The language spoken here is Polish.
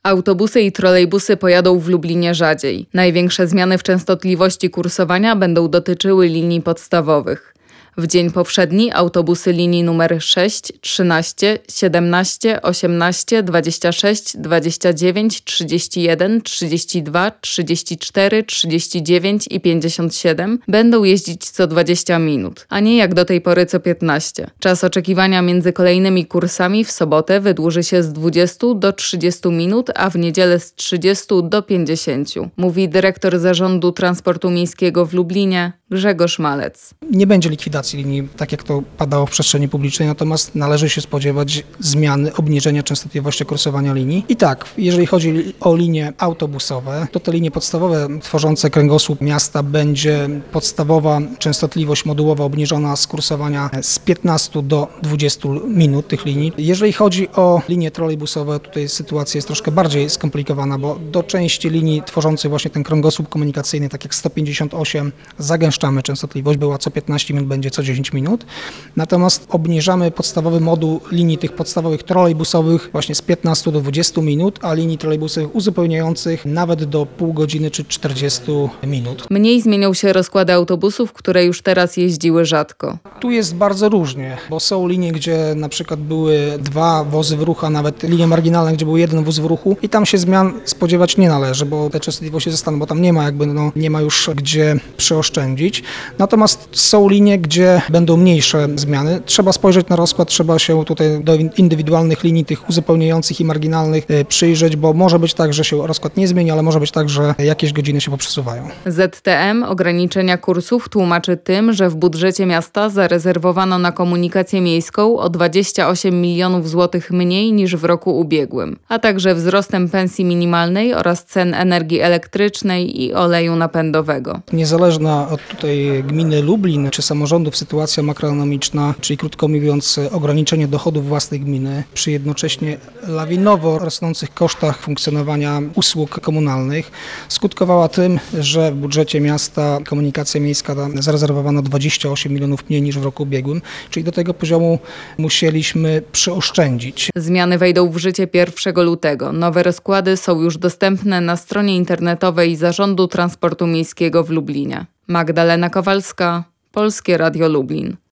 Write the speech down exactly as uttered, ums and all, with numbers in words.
Autobusy i trolejbusy pojadą w Lublinie rzadziej. Największe zmiany w częstotliwości kursowania będą dotyczyły linii podstawowych. W dzień powszedni autobusy linii numer sześć, trzynaście, siedemnaście, osiemnaście, dwadzieścia sześć, dwadzieścia dziewięć, trzydzieści jeden, trzydzieści dwa, trzydzieści cztery, trzydzieści dziewięć i pięćdziesiąt siedem będą jeździć co dwadzieścia minut, a nie jak do tej pory co piętnaście. Czas oczekiwania między kolejnymi kursami w sobotę wydłuży się z dwudziestu do trzydziestu minut, a w niedzielę z trzydziestu do pięćdziesięciu, mówi dyrektor Zarządu Transportu Miejskiego w Lublinie Grzegorz Malec. Nie będzie likwidacji linii, tak jak to padało w przestrzeni publicznej, natomiast należy się spodziewać zmiany, obniżenia częstotliwości kursowania linii. I tak, jeżeli chodzi o linie autobusowe, to te linie podstawowe tworzące kręgosłup miasta będzie podstawowa częstotliwość modułowa obniżona z kursowania z piętnastu do dwudziestu minut tych linii. Jeżeli chodzi o linie trolejbusowe, tutaj sytuacja jest troszkę bardziej skomplikowana, bo do części linii tworzącej właśnie ten kręgosłup komunikacyjny, tak jak sto pięćdziesiąt osiem, zagęszczamy częstotliwość, była co piętnaście minut, będzie co dziesięć minut. Natomiast obniżamy podstawowy moduł linii tych podstawowych trolejbusowych właśnie z piętnastu do dwudziestu minut, a linii trolejbusowych uzupełniających nawet do pół godziny czy czterdziestu minut. Mniej zmienią się rozkłady autobusów, które już teraz jeździły rzadko. Tu jest bardzo różnie, bo są linie, gdzie na przykład były dwa wozy w ruchu, a nawet linie marginalne, gdzie był jeden wóz w ruchu i tam się zmian spodziewać nie należy, bo te częstotliwości zostaną, bo tam nie ma jakby, no, nie ma już gdzie przeoszczędzić. Natomiast są linie, gdzie będą mniejsze zmiany. Trzeba spojrzeć na rozkład, trzeba się tutaj do indywidualnych linii, tych uzupełniających i marginalnych przyjrzeć, bo może być tak, że się rozkład nie zmieni, ale może być tak, że jakieś godziny się poprzesuwają. Z T M ograniczenia kursów tłumaczy tym, że w budżecie miasta zarezerwowano na komunikację miejską o dwadzieścia osiem milionów złotych mniej niż w roku ubiegłym, a także wzrostem pensji minimalnej oraz cen energii elektrycznej i oleju napędowego. Niezależna od tutaj gminy Lublin czy samorządów sytuacja makroekonomiczna, czyli krótko mówiąc ograniczenie dochodów własnych gminy przy jednocześnie lawinowo rosnących kosztach funkcjonowania usług komunalnych skutkowała tym, że w budżecie miasta komunikacja miejska zarezerwowano dwadzieścia osiem milionów mniej niż w roku ubiegłym, czyli do tego poziomu musieliśmy przyoszczędzić. Zmiany wejdą w życie pierwszego lutego. Nowe rozkłady są już dostępne na stronie internetowej Zarządu Transportu Miejskiego w Lublinie. Magdalena Kowalska, Polskie Radio Lublin.